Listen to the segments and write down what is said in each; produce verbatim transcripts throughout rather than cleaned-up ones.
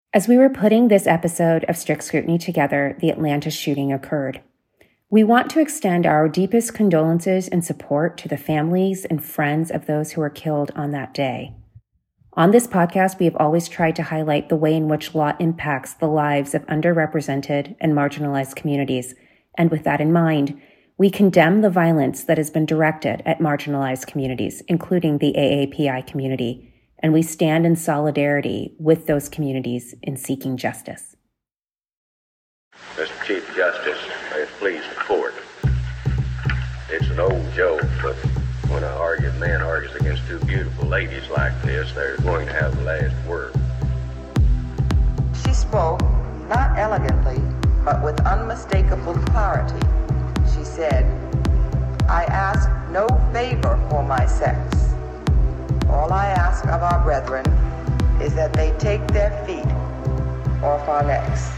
As we were putting this episode of Strict Scrutiny together, the Atlanta shooting occurred. We want to extend our deepest condolences and support to the families and friends of those who were killed on that day. On this podcast, we have always tried to highlight the way in which law impacts the lives of underrepresented and marginalized communities. And with that in mind, we condemn the violence that has been directed at marginalized communities, including the A A P I community, and we stand in solidarity with those communities in seeking justice. Mister Chief Justice, may it please the court. It's an old joke, but when an argued man argues against two beautiful ladies like this, they're going to have the last word. She spoke, not elegantly, but with unmistakable clarity. She said, "I ask no favor for my sex. All I ask of our brethren is that they take their feet off our necks."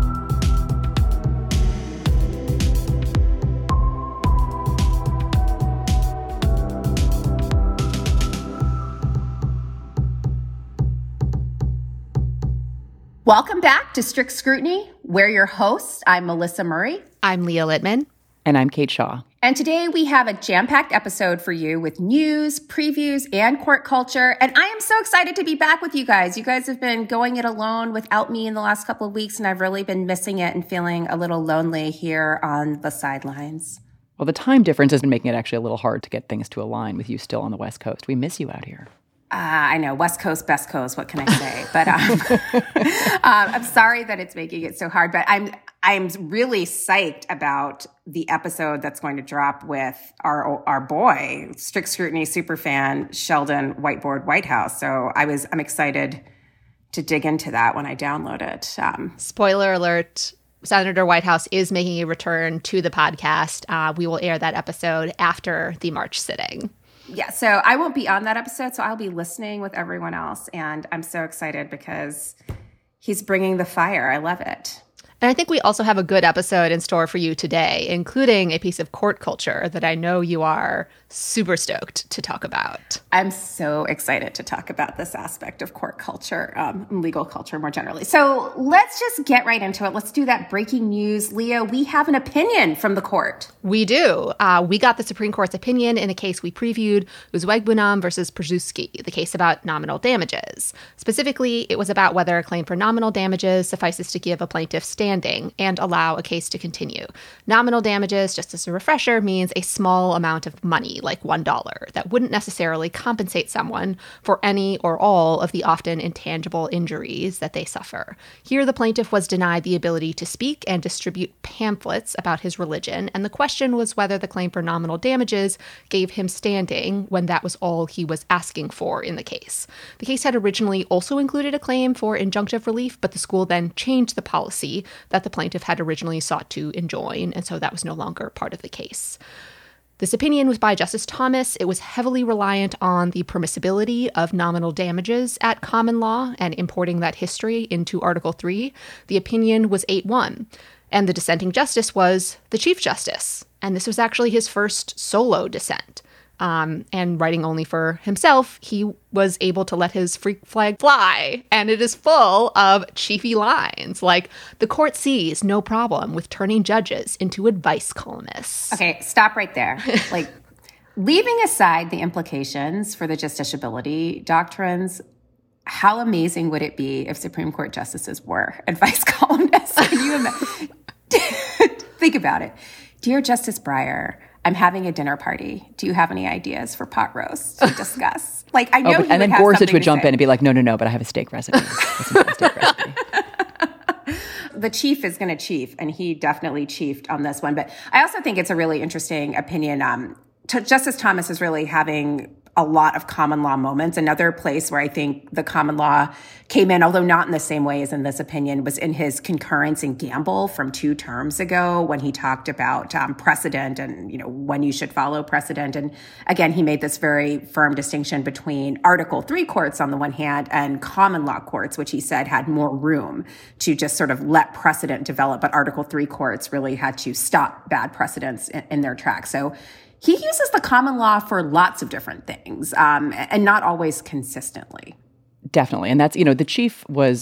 Welcome back to Strict Scrutiny. We're your hosts. I'm Melissa Murray. I'm Leah Littman. And I'm Kate Shaw. And today we have a jam-packed episode for you with news, previews, and court culture. And I am so excited to be back with you guys. You guys have been going it alone without me in the last couple of weeks, and I've really been missing it and feeling a little lonely here on the sidelines. Well, the time difference has been making it actually a little hard to get things to align with you still on the West Coast. We miss you out here. Uh, I know, West Coast, best coast, what can I say? But um, um, I'm sorry that it's making it so hard, but I'm I'm really psyched about the episode that's going to drop with our our boy, Strict Scrutiny superfan, Sheldon Whiteboard Whitehouse. So I was, I'm excited to dig into that when I download it. Um, Spoiler alert, Senator Whitehouse is making a return to the podcast. Uh, we will air that episode after the March sitting. Yeah, so I won't be on that episode, so I'll be listening with everyone else. And I'm so excited because he's bringing the fire. I love it. And I think we also have a good episode in store for you today, including a piece of court culture that I know you are super stoked to talk about. I'm so excited to talk about this aspect of court culture, um, legal culture more generally. So let's just get right into it. Let's do that breaking news. Leah, we have an opinion from the court. We do. Uh, we got the Supreme Court's opinion in a case we previewed. It was Wegbunam versus Przewski, the case about nominal damages. Specifically, it was about whether a claim for nominal damages suffices to give a plaintiff standing and allow a case to continue. Nominal damages, just as a refresher, means a small amount of money, like one dollar, that wouldn't necessarily compensate someone for any or all of the often intangible injuries that they suffer. Here, the plaintiff was denied the ability to speak and distribute pamphlets about his religion, and the question was whether the claim for nominal damages gave him standing when that was all he was asking for in the case. The case had originally also included a claim for injunctive relief, but the school then changed the policy that the plaintiff had originally sought to enjoin, and so that was no longer part of the case. This opinion was by Justice Thomas. It was heavily reliant on the permissibility of nominal damages at common law and importing that history into Article three. The opinion was eight one, and the dissenting justice was the Chief Justice, and this was actually his first solo dissent. Um, and writing only for himself, he was able to let his freak flag fly. And it is full of chiefy lines like, "The court sees no problem with turning judges into advice columnists." Okay, stop right there. Like, leaving aside the implications for the justiciability doctrines, how amazing would it be if Supreme Court justices were advice columnists? Can you imagine? Think about it. Dear Justice Breyer, I'm having a dinner party. Do you have any ideas for pot roast to discuss? Like, I know oh, but, he and would then Gorsuch would jump say. in and be like, no, no, no, but I have a steak recipe. a steak recipe. The chief is going to chief, and he definitely chiefed on this one. But I also think it's a really interesting opinion. Um, t- Justice Thomas is really having a lot of common law moments. Another place where I think the common law came in, although not in the same way as in this opinion, was in his concurrence in Gamble from two terms ago when he talked about um, precedent and, you know, when you should follow precedent. And again, he made this very firm distinction between Article three courts on the one hand and common law courts, which he said had more room to just sort of let precedent develop. But Article three courts really had to stop bad precedents in, in their tracks. So he uses the common law for lots of different things, um, and not always consistently. Definitely. And that's, you know, the chief was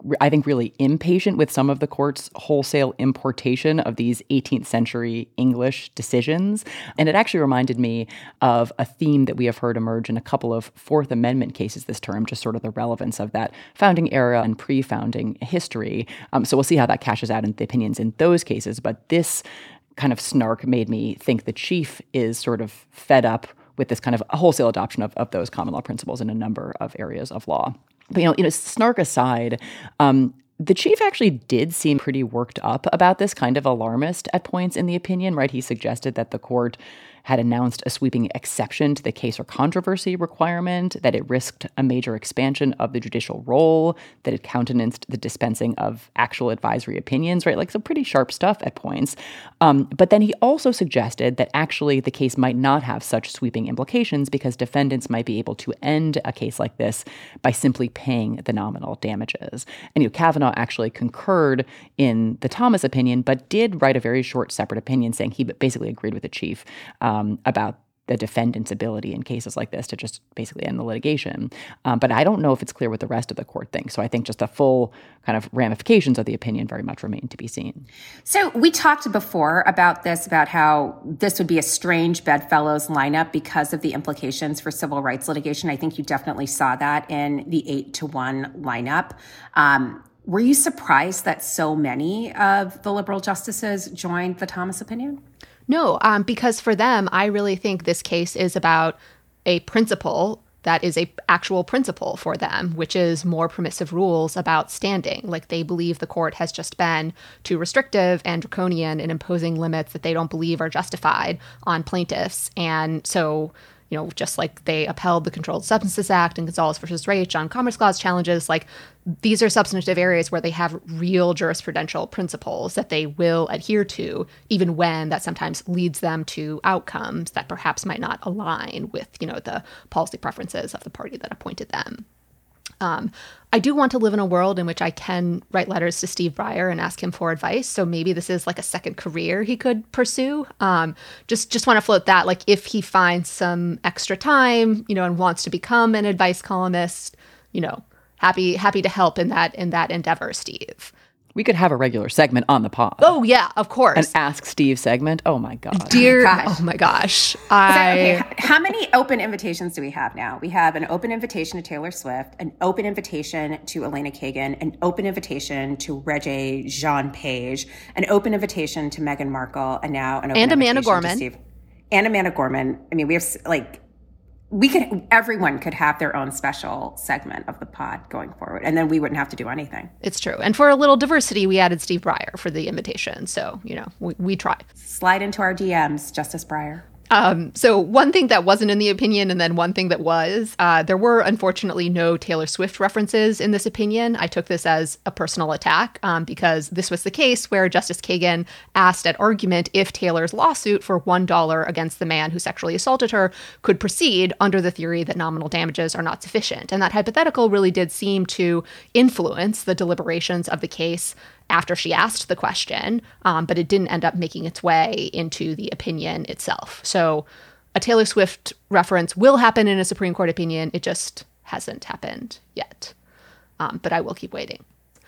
I think, really impatient with some of the court's wholesale importation of these eighteenth century English decisions. And it actually reminded me of a theme that we have heard emerge in a couple of Fourth Amendment cases this term, just sort of the relevance of that founding era and pre-founding history. Um, so we'll see how that cashes out in the opinions in those cases. But this kind of snark made me think the Chief is sort of fed up with this kind of wholesale adoption of, of those common law principles in a number of areas of law. But, you know, you know, snark aside, um, the Chief actually did seem pretty worked up about this, kind of alarmist at points in the opinion, right? He suggested that the court had announced a sweeping exception to the case or controversy requirement, that it risked a major expansion of the judicial role, that it countenanced the dispensing of actual advisory opinions, right? Like some pretty sharp stuff at points. Um, but then he also suggested that actually the case might not have such sweeping implications because defendants might be able to end a case like this by simply paying the nominal damages. And you know, Kavanaugh actually concurred in the Thomas opinion, but did write a very short separate opinion saying he basically agreed with the Chief um, Um, about the defendant's ability in cases like this to just basically end the litigation. Um, but I don't know if it's clear what the rest of the court thinks. So I think just the full kind of ramifications of the opinion very much remain to be seen. So we talked before about this, about how this would be a strange bedfellows lineup because of the implications for civil rights litigation. I think you definitely saw that in the eight to one lineup. Um, were you surprised that so many of the liberal justices joined the Thomas opinion? No, um, because for them, I really think this case is about a principle that is a actual principle for them, which is more permissive rules about standing. Like they believe the court has just been too restrictive and draconian in imposing limits that they don't believe are justified on plaintiffs. And so, you know, just like they upheld the Controlled Substances Act and Gonzalez versus Raich on Commerce Clause challenges, like these are substantive areas where they have real jurisprudential principles that they will adhere to, even when that sometimes leads them to outcomes that perhaps might not align with, you know, the policy preferences of the party that appointed them. Um, I do want to live in a world in which I can write letters to Steve Breyer and ask him for advice. So maybe this is like a second career he could pursue. Um, just just want to float that, like if he finds some extra time, you know, and wants to become an advice columnist, you know, happy happy to help in that in that endeavor, Steve. We could have a regular segment on the pod. Oh, yeah, of course. An Ask Steve segment. Oh, my God. Dear, oh my gosh. Oh, my gosh. I, I, okay, how many open invitations do we have now? We have an open invitation to Taylor Swift, an open invitation to Elena Kagan, an open invitation to Regé Jean Page, an open invitation to Meghan Markle, and now an open and invitation Amanda Gorman. to Steve. And Amanda Gorman. I mean, we have like... We could, everyone could have their own special segment of the pod going forward, and then we wouldn't have to do anything. It's true. And for a little diversity, we added Steve Breyer for the invitation. So, you know, we, we tried. Slide into our D Ms, Justice Breyer. Um, so one thing that wasn't in the opinion and then one thing that was, uh, there were unfortunately no Taylor Swift references in this opinion. I took this as a personal attack um, because this was the case where Justice Kagan asked at argument if Taylor's lawsuit for one dollar against the man who sexually assaulted her could proceed under the theory that nominal damages are not sufficient. And that hypothetical really did seem to influence the deliberations of the case after she asked the question, um, but it didn't end up making its way into the opinion itself. So a Taylor Swift reference will happen in a Supreme Court opinion. It just hasn't happened yet. Um, but I will keep waiting.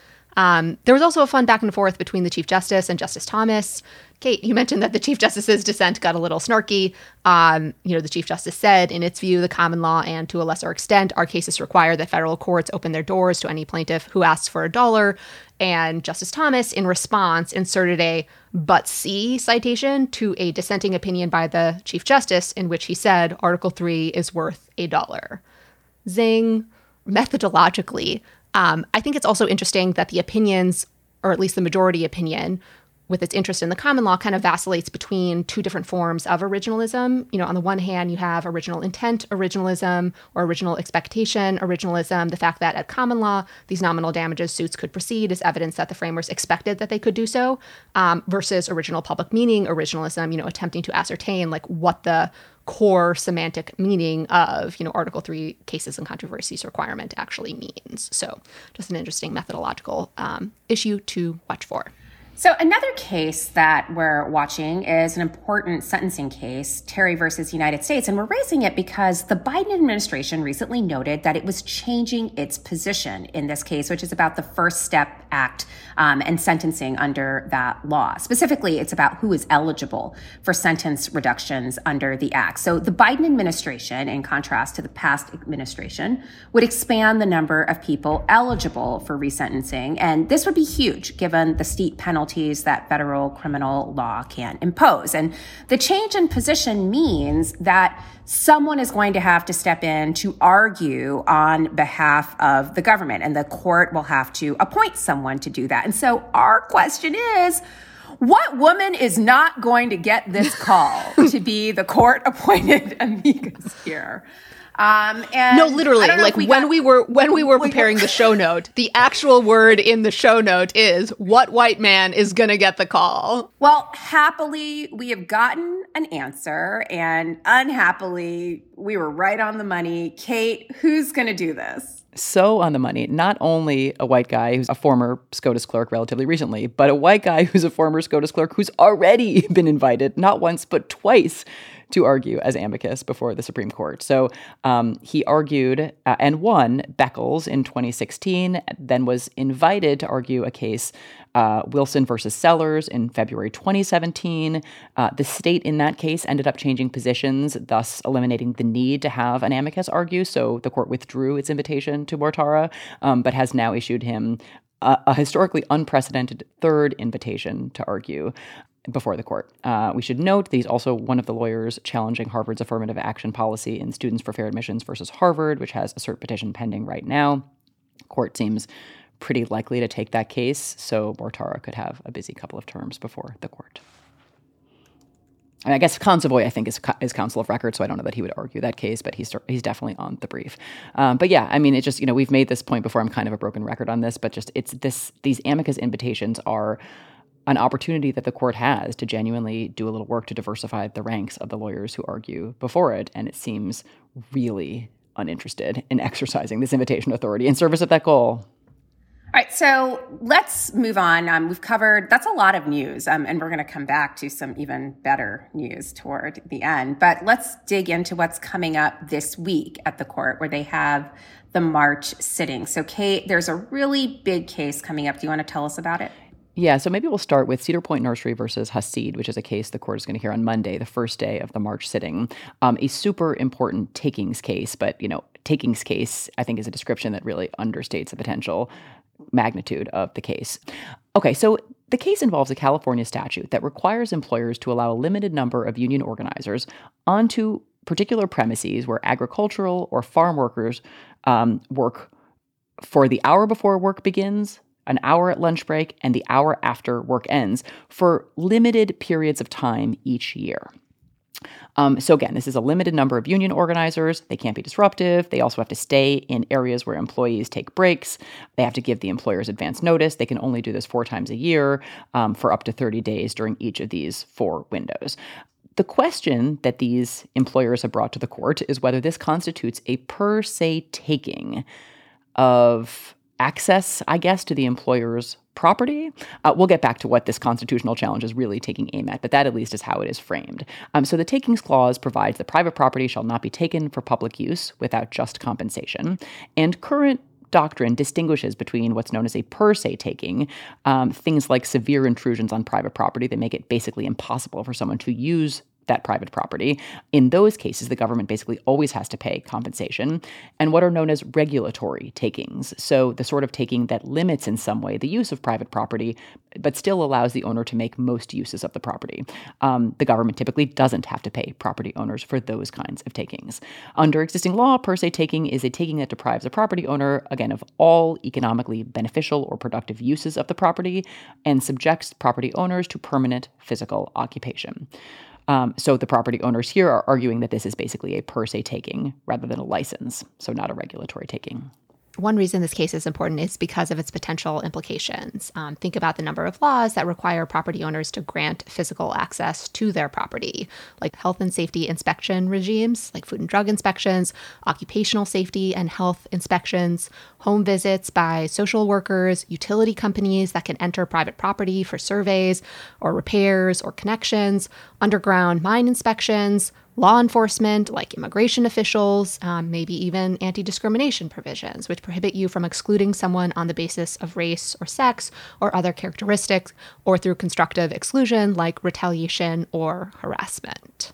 Um, there was also a fun back and forth between the Chief Justice and Justice Thomas. Kate, you mentioned that the Chief Justice's dissent got a little snarky. Um, you know, the Chief Justice said, in its view, the common law and to a lesser extent, our cases require that federal courts open their doors to any plaintiff who asks for a dollar. And Justice Thomas, in response, inserted a but see citation to a dissenting opinion by the Chief Justice in which he said Article three is worth a dollar. Zing. Methodologically, um, I think it's also interesting that the opinions, or at least the majority opinion, with its interest in the common law, kind of vacillates between two different forms of originalism. You know, on the one hand, you have original intent originalism or original expectation originalism. The fact that at common law, these nominal damages suits could proceed is evidence that the framers expected that they could do so, um, versus original public meaning originalism, you know, attempting to ascertain like what the core semantic meaning of, you know, Article three cases and controversies requirement actually means. So just an interesting methodological um, issue to watch for. So another case that we're watching is an important sentencing case, Terry versus United States. And we're raising it because the Biden administration recently noted that it was changing its position in this case, which is about the First Step Act um, and sentencing under that law. Specifically, it's about who is eligible for sentence reductions under the act. So the Biden administration, in contrast to the past administration, would expand the number of people eligible for resentencing. And this would be huge given the steep penalty that federal criminal law can impose. And the change in position means that someone is going to have to step in to argue on behalf of the government, and the court will have to appoint someone to do that. And so our question is, what woman is not going to get this call to be the court-appointed amicus here? Um, and no, literally, like we when got, we were when we were preparing we, the show note, the actual word in the show note is what white man is going to get the call. Well, happily, we have gotten an answer, and unhappily, we were right on the money. Kate, who's going to do this? So on the money, not only a white guy who's a former SCOTUS clerk relatively recently, but a white guy who's a former SCOTUS clerk who's already been invited, not once, but twice, to argue as amicus before the Supreme Court. So um, he argued uh, and won Beckles in twenty sixteen, then was invited to argue a case, uh, Wilson versus Sellers, in February twenty seventeen. Uh, the state in that case ended up changing positions, thus eliminating the need to have an amicus argue. So the court withdrew its invitation to Mortara, um, but has now issued him a, a historically unprecedented third invitation to argue before the court. Uh, we should note that he's also one of the lawyers challenging Harvard's affirmative action policy in Students for Fair Admissions versus Harvard, which has a cert petition pending right now. Court seems pretty likely to take that case, so Mortara could have a busy couple of terms before the court. And I guess Consovoy, I think, is is counsel of record, so I don't know that he would argue that case, but he's he's definitely on the brief. Um, but yeah, I mean, it just, you know, we've made this point before. I'm kind of a broken record on this, but just it's this these amicus invitations are an opportunity that the court has to genuinely do a little work to diversify the ranks of the lawyers who argue before it, and it seems really uninterested in exercising this invitation authority in service of that goal. All right, so let's move on. Um, we've covered, that's a lot of news, um, and we're going to come back to some even better news toward the end. But let's dig into what's coming up this week at the court, where they have the March sitting. So, Kate, there's a really big case coming up. Do you want to tell us about it? Yeah, so maybe we'll start with Cedar Point Nursery versus Hasid, which is a case the court is going to hear on Monday, the first day of the March sitting. Um, a super important takings case, but, you know, takings case, I think, is a description that really understates the potential magnitude of the case. Okay, so the case involves a California statute that requires employers to allow a limited number of union organizers onto particular premises where agricultural or farm workers um, work for the hour before work begins, an hour at lunch break, and the hour after work ends for limited periods of time each year. Um, so again, this is a limited number of union organizers. They can't be disruptive. They also have to stay in areas where employees take breaks. They have to give the employers advance notice. They can only do this four times a year um, for up to thirty days during each of these four windows. The question that these employers have brought to the court is whether this constitutes a per se taking of access, I guess, to the employer's property. Uh, we'll get back to what this constitutional challenge is really taking aim at, but that at least is how it is framed. Um, so the Takings Clause provides that private property shall not be taken for public use without just compensation. And current doctrine distinguishes between what's known as a per se taking, um, things like severe intrusions on private property that make it basically impossible for someone to use that private property. In those cases, the government basically always has to pay compensation, and what are known as regulatory takings. So the sort of taking that limits in some way the use of private property, but still allows the owner to make most uses of the property. Um, the government typically doesn't have to pay property owners for those kinds of takings. Under existing law, per se taking is a taking that deprives a property owner, again, of all economically beneficial or productive uses of the property and subjects property owners to permanent physical occupation. Um, so the property owners here are arguing that this is basically a per se taking rather than a license, so not a regulatory taking. one reason this case is important is because of its potential implications. Um, think about the number of laws that require property owners to grant physical access to their property, like health and safety inspection regimes, like food and drug inspections, occupational safety and health inspections, home visits by social workers, utility companies that can enter private property for surveys or repairs or connections, underground mine inspections, law enforcement, like immigration officials, um, maybe even anti-discrimination provisions, which prohibit you from excluding someone on the basis of race or sex or other characteristics, or through constructive exclusion like retaliation or harassment.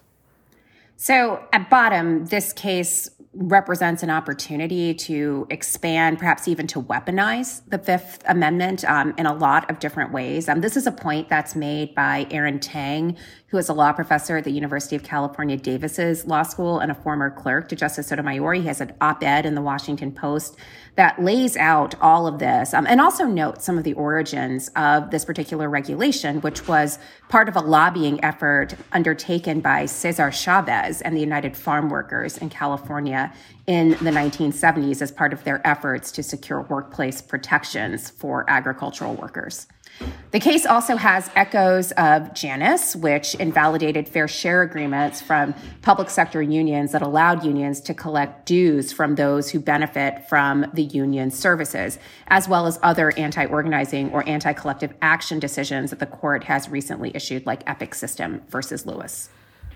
So at bottom, this case represents an opportunity to expand, perhaps even to weaponize the Fifth Amendment um, in a lot of different ways. Um, this is a point that's made by Aaron Tang, who is a law professor at the University of California, Davis's law school and a former clerk to Justice Sotomayor. He has an op-ed in the Washington Post that lays out all of this um, and also notes some of the origins of this particular regulation, which was part of a lobbying effort undertaken by Cesar Chavez and the United Farm Workers in California in the nineteen seventies as part of their efforts to secure workplace protections for agricultural workers. The case also has echoes of Janus, which invalidated fair share agreements from public sector unions that allowed unions to collect dues from those who benefit from the union's services, as well as other anti-organizing or anti-collective action decisions that the court has recently issued, like Epic System versus Lewis.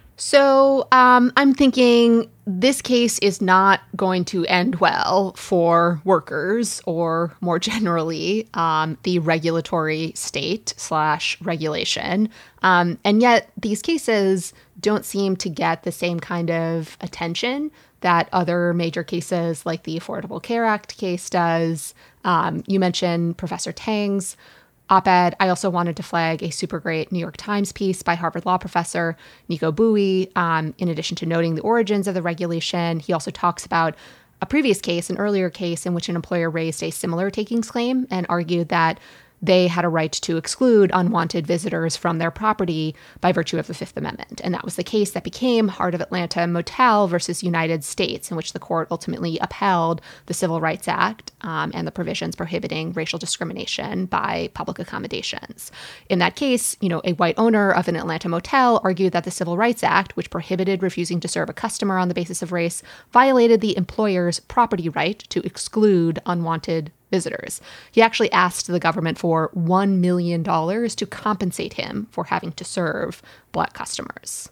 So um, I'm thinking this case is not going to end well for workers or, more generally, um, the regulatory state slash regulation. Um, and yet these cases don't seem to get the same kind of attention that other major cases like the Affordable Care Act case does. Um, you mentioned Professor Tang's op-ed. I also wanted to flag a super great New York Times piece by Harvard law professor Nico Bowie. Um, in addition to noting the origins of the regulation, he also talks about a previous case, an earlier case in which an employer raised a similar takings claim and argued that they had a right to exclude unwanted visitors from their property by virtue of the Fifth Amendment. And that was the case that became Heart of Atlanta Motel versus United States, in which the court ultimately upheld the Civil Rights Act um, and the provisions prohibiting racial discrimination by public accommodations. In that case, you know, a white owner of an Atlanta motel argued that the Civil Rights Act, which prohibited refusing to serve a customer on the basis of race, violated the employer's property right to exclude unwanted visitors. He actually asked the government for one million dollars to compensate him for having to serve Black customers.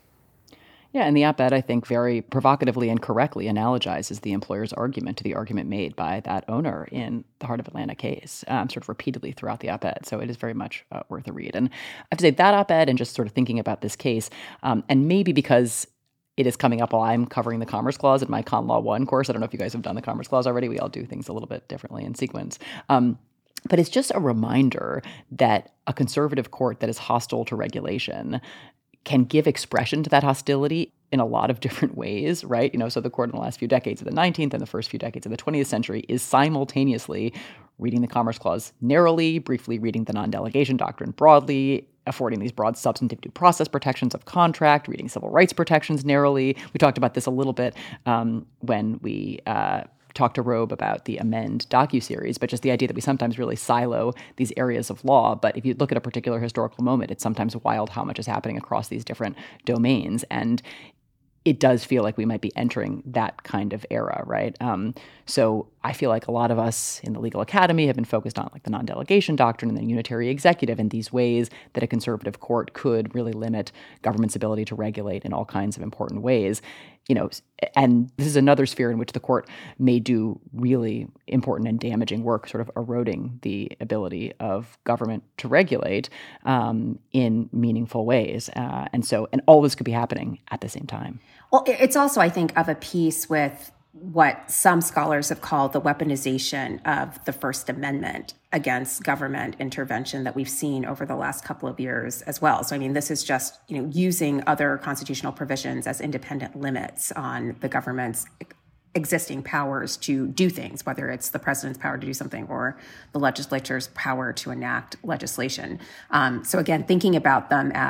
Yeah, and the op-ed, I think, very provocatively and correctly analogizes the employer's argument to the argument made by that owner in the Heart of Atlanta case, um, sort of repeatedly throughout the op-ed. So it is very much uh, worth a read. And I have to say that op-ed and just sort of thinking about this case, um, and maybe because it is coming up while I'm covering the Commerce Clause in my Con Law one course. I don't know if you guys have done the Commerce Clause already. We all do things a little bit differently in sequence. Um, but it's just a reminder that a conservative court that is hostile to regulation can give expression to that hostility in a lot of different ways, right? You know, so the court in the last few decades of the nineteenth and the first few decades of the twentieth century is simultaneously reading the Commerce Clause narrowly, briefly reading the non-delegation doctrine broadly, affording these broad substantive due process protections of contract, reading civil rights protections narrowly. We talked about this a little bit um, when we uh, talked to Robe about the Amend docuseries, but just the idea that we sometimes really silo these areas of law. But if you look at a particular historical moment, it's sometimes wild how much is happening across these different domains. And it does feel like we might be entering that kind of era, right? Um, so I feel like a lot of us in the legal academy have been focused on like the non-delegation doctrine and the unitary executive and these ways that a conservative court could really limit government's ability to regulate in all kinds of important ways. You know, and this is another sphere in which the court may do really important and damaging work, sort of eroding the ability of government to regulate um, in meaningful ways. Uh, and so, and all this could be happening at the same time. Well, it's also, I think, of a piece with what some scholars have called the weaponization of the First Amendment against government intervention that we've seen over the last couple of years as well. So, I mean, this is just, you know, using other constitutional provisions as independent limits on the government's existing powers to do things, whether it's the president's power to do something or the legislature's power to enact legislation. Um, so again, thinking about them as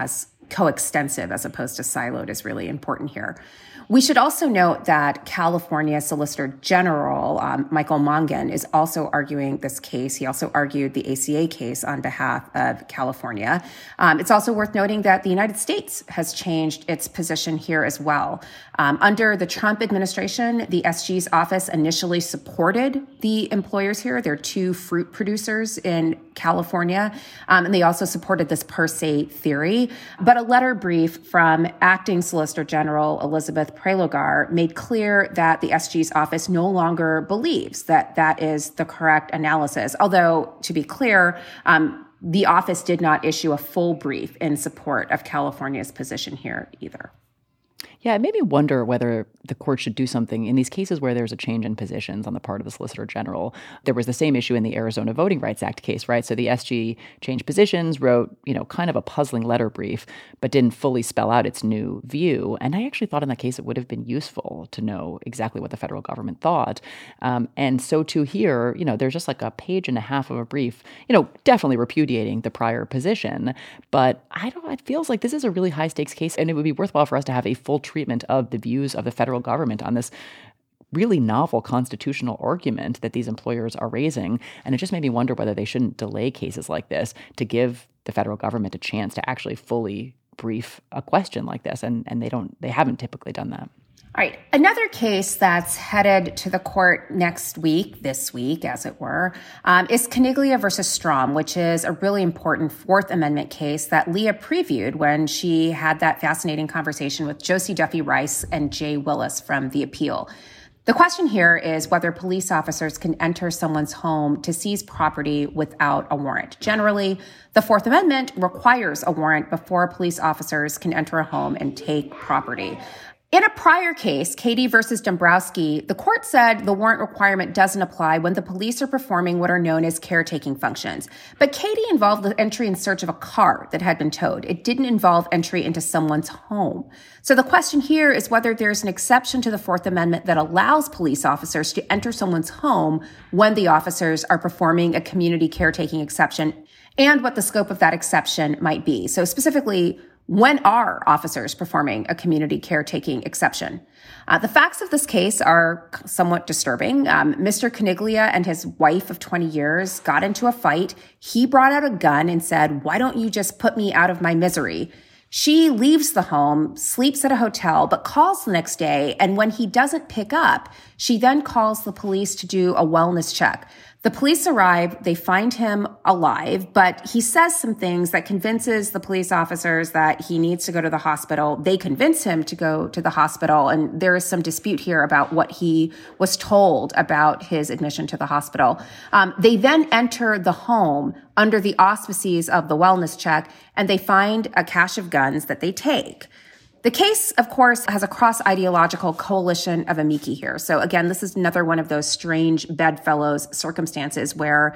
coextensive as opposed to siloed is really important here. We should also note that California Solicitor General um, Michael Mongan is also arguing this case. He also argued the A C A case on behalf of California. Um, it's also worth noting that the United States has changed its position here as well. Um, under the Trump administration, the S G's office initially supported the employers here. They're two fruit producers in California, um, and they also supported this per se theory. But a letter brief from Acting Solicitor General Elizabeth Prelogar made clear that the S G's office no longer believes that that is the correct analysis. Although, to be clear, um, the office did not issue a full brief in support of California's position here either. Yeah, it made me wonder whether the court should do something in these cases where there's a change in positions on the part of the Solicitor General. There was the same issue in the Arizona Voting Rights Act case, right? So the S G changed positions, wrote, you know, kind of a puzzling letter brief, but didn't fully spell out its new view. And I actually thought in that case it would have been useful to know exactly what the federal government thought. Um, and so too here, you know, there's just like a page and a half of a brief, you know, definitely repudiating the prior position. But I don't, it feels like this is a really high stakes case, and it would be worthwhile for us to have a full treatment of the views of the federal government on this really novel constitutional argument that these employers are raising. And it just made me wonder whether they shouldn't delay cases like this to give the federal government a chance to actually fully brief a question like this. And, and they don't, they haven't typically done that. All right. Another case that's headed to the court next week, this week, as it were, um, is Caniglia versus Strom, which is a really important Fourth Amendment case that Leah previewed when she had that fascinating conversation with Josie Duffy Rice and Jay Willis from The Appeal. The question here is whether police officers can enter someone's home to seize property without a warrant. Generally, the Fourth Amendment requires a warrant before police officers can enter a home and take property. In a prior case, Katie versus Dombrowski, the court said the warrant requirement doesn't apply when the police are performing what are known as caretaking functions. But Katie involved the entry and search of a car that had been towed. It didn't involve entry into someone's home. So the question here is whether there's an exception to the Fourth Amendment that allows police officers to enter someone's home when the officers are performing a community caretaking exception, and what the scope of that exception might be. So specifically, when are officers performing a community caretaking exception? Uh, the facts of this case are somewhat disturbing. Um, Mister Caniglia and his wife of twenty years got into a fight. He brought out a gun and said, "Why don't you just put me out of my misery?" She leaves the home, sleeps at a hotel, but calls the next day. And when he doesn't pick up, she then calls the police to do a wellness check. The police arrive, they find him alive, but he says some things that convinces the police officers that he needs to go to the hospital. They convince him to go to the hospital, and there is some dispute here about what he was told about his admission to the hospital. Um, they then enter the home under the auspices of the wellness check, and they find a cache of guns that they take. The case, of course, has a cross-ideological coalition of amici here. So again, this is another one of those strange bedfellows circumstances where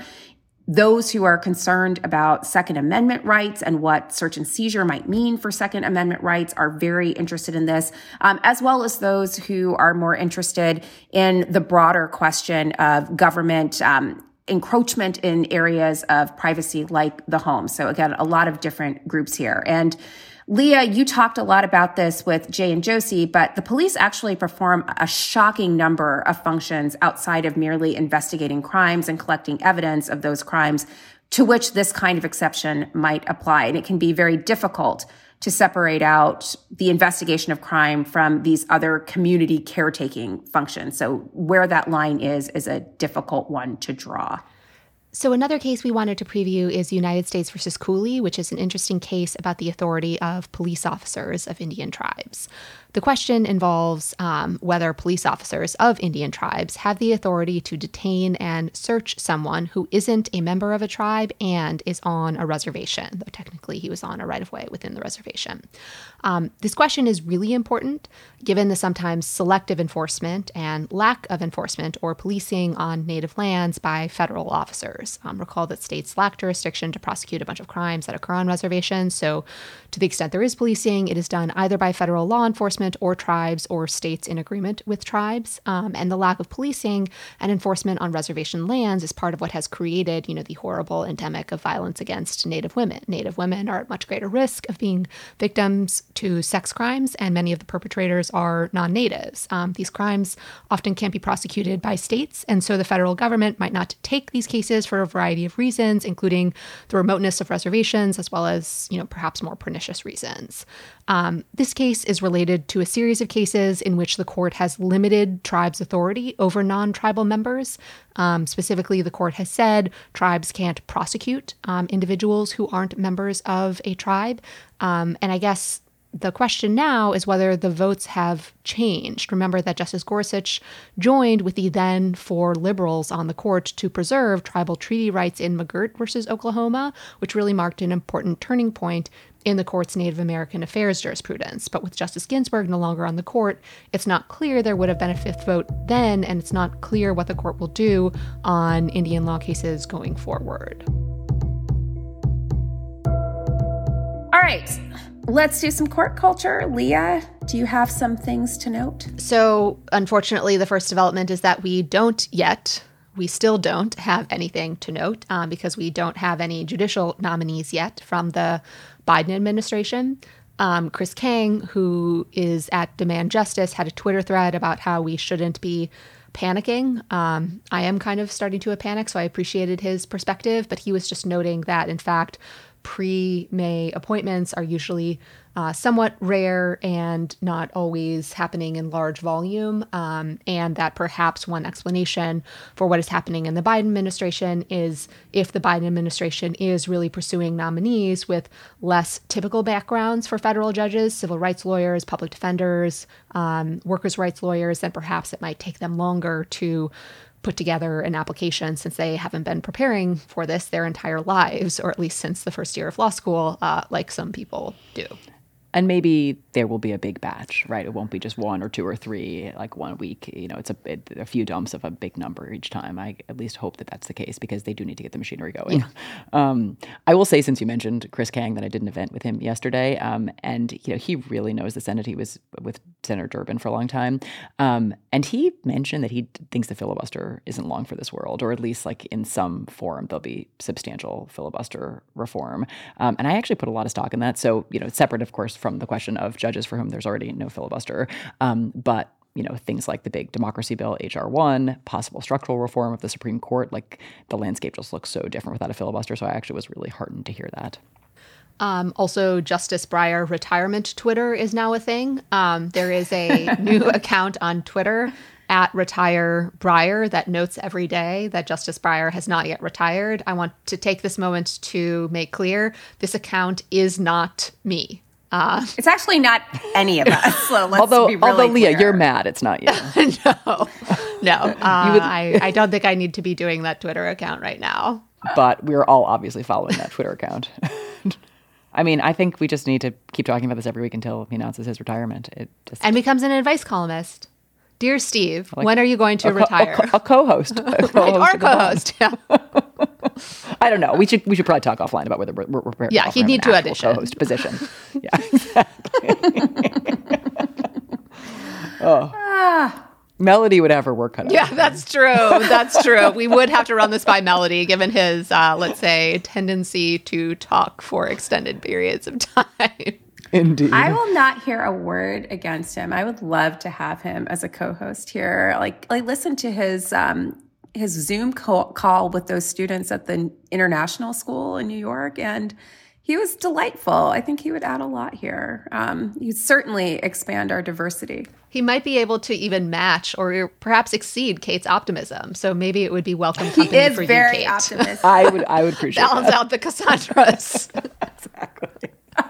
those who are concerned about Second Amendment rights and what search and seizure might mean for Second Amendment rights are very interested in this, um, as well as those who are more interested in the broader question of government um, encroachment in areas of privacy like the home. So again, a lot of different groups here. And Leah, you talked a lot about this with Jay and Josie, but the police actually perform a shocking number of functions outside of merely investigating crimes and collecting evidence of those crimes to which this kind of exception might apply. And it can be very difficult to separate out the investigation of crime from these other community caretaking functions. So where that line is, is a difficult one to draw. So another case we wanted to preview is United States versus Cooley, which is an interesting case about the authority of police officers of Indian tribes. The question involves um, whether police officers of Indian tribes have the authority to detain and search someone who isn't a member of a tribe and is on a reservation, though technically he was on a right-of-way within the reservation. Um, this question is really important given the sometimes selective enforcement and lack of enforcement or policing on native lands by federal officers. Um, recall that states lack jurisdiction to prosecute a bunch of crimes that occur on reservations, so to the extent there is policing, it is done either by federal law enforcement enforcement or tribes or states in agreement with tribes. Um, and the lack of policing and enforcement on reservation lands is part of what has created, you know, the horrible endemic of violence against Native women. Native women are at much greater risk of being victims to sex crimes, and many of the perpetrators are non-natives. Um, these crimes often can't be prosecuted by states, and so the federal government might not take these cases for a variety of reasons, including the remoteness of reservations, as well as, you know, perhaps more pernicious reasons. Um, this case is related to a series of cases in which the court has limited tribes' authority over non-tribal members. Um, specifically, the court has said tribes can't prosecute um, individuals who aren't members of a tribe. Um, and I guess the question now is whether the votes have changed. Remember that Justice Gorsuch joined with the then four liberals on the court to preserve tribal treaty rights in McGirt versus Oklahoma, which really marked an important turning point in the court's Native American affairs jurisprudence. But with Justice Ginsburg no longer on the court, it's not clear there would have been a fifth vote then, and it's not clear what the court will do on Indian law cases going forward. All right. Let's do some court culture. Leah, do you have some things to note? So, unfortunately, the first development is that we don't yet, we still don't have anything to note um, because we don't have any judicial nominees yet from the Biden administration. Um, Chris Kang, who is at Demand Justice, had a Twitter thread about how we shouldn't be panicking. Um, I am kind of starting to panic, so I appreciated his perspective, but he was just noting that, in fact, pre-May appointments are usually uh, somewhat rare and not always happening in large volume, um, and that perhaps one explanation for what is happening in the Biden administration is if the Biden administration is really pursuing nominees with less typical backgrounds for federal judges, civil rights lawyers, public defenders, um, workers' rights lawyers, then perhaps it might take them longer to put together an application since they haven't been preparing for this their entire lives, or at least since the first year of law school, uh, like some people do. And maybe there will be a big batch, right? It won't be just one or two or three, like one week. You know, it's a, it, a few dumps of a big number each time. I at least hope that that's the case because they do need to get the machinery going. Yeah. Um, I will say, since you mentioned Chris Kang, that I did an event with him yesterday, um, and you know he really knows the Senate. He was with Senator Durbin for a long time, um, and he mentioned that he thinks the filibuster isn't long for this world, or at least like in some form there'll be substantial filibuster reform. Um, and I actually put a lot of stock in that. So you know, it's separate, of course, from the question of judges for whom there's already no filibuster. Um, but, you know, things like the big democracy bill, H R one, possible structural reform of the Supreme Court, like the landscape just looks so different without a filibuster. So I actually was really heartened to hear that. Um, also, Justice Breyer retirement Twitter is now a thing. Um, there is a new account on Twitter at Retire Breyer that notes every day that Justice Breyer has not yet retired. I want to take this moment to make clear this account is not me. Uh, it's actually not any of us. So let's although, be really although Leah, clear. you're mad, it's not you. no, no. Uh, would... I, I don't think I need to be doing that Twitter account right now. But we're all obviously following that Twitter account. I mean, I think we just need to keep talking about this every week until he announces his retirement. It just... And becomes an advice columnist. Dear Steve, like when are you going to a co- retire? A, co- a co-host. A co-host right, or a co-host, yeah. I don't know. We should we should probably talk offline about whether we're, we're prepared yeah, to offer he'd him need an to actual audition. co-host position. Yeah, exactly. oh. Ah. Melody would have her work cut out. Yeah, that's true. That's true. We would have to run this by Melody, given his, uh, let's say, tendency to talk for extended periods of time. Indeed. I will not hear a word against him. I would love to have him as a co-host here. Like, like listen to his um, his Zoom call, call with those students at the international school in New York, and he was delightful. I think he would add a lot here. Um, he'd certainly expand our diversity. He might be able to even match or perhaps exceed Kate's optimism. So maybe it would be welcome company he is for very you, Kate. optimistic. I would I would appreciate Balance that. out the Cassandras. Exactly.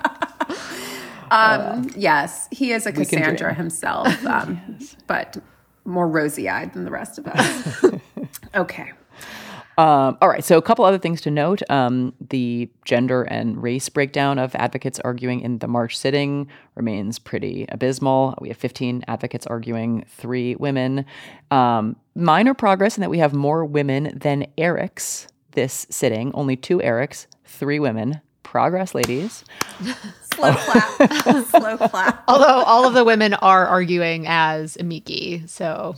Um, yes, he is a We can Cassandra dream. himself, um, Yes. but more rosy-eyed than the rest of us. Okay. Um, all right, so a couple other things to note. Um, the gender and race breakdown of advocates arguing in the March sitting remains pretty abysmal. We have fifteen advocates arguing, three women. Um, minor progress in that we have more women than Erics this sitting. Only two Erics, three women. Progress, ladies. Slow clap. Slow clap. Although all of the women are arguing as amici, so...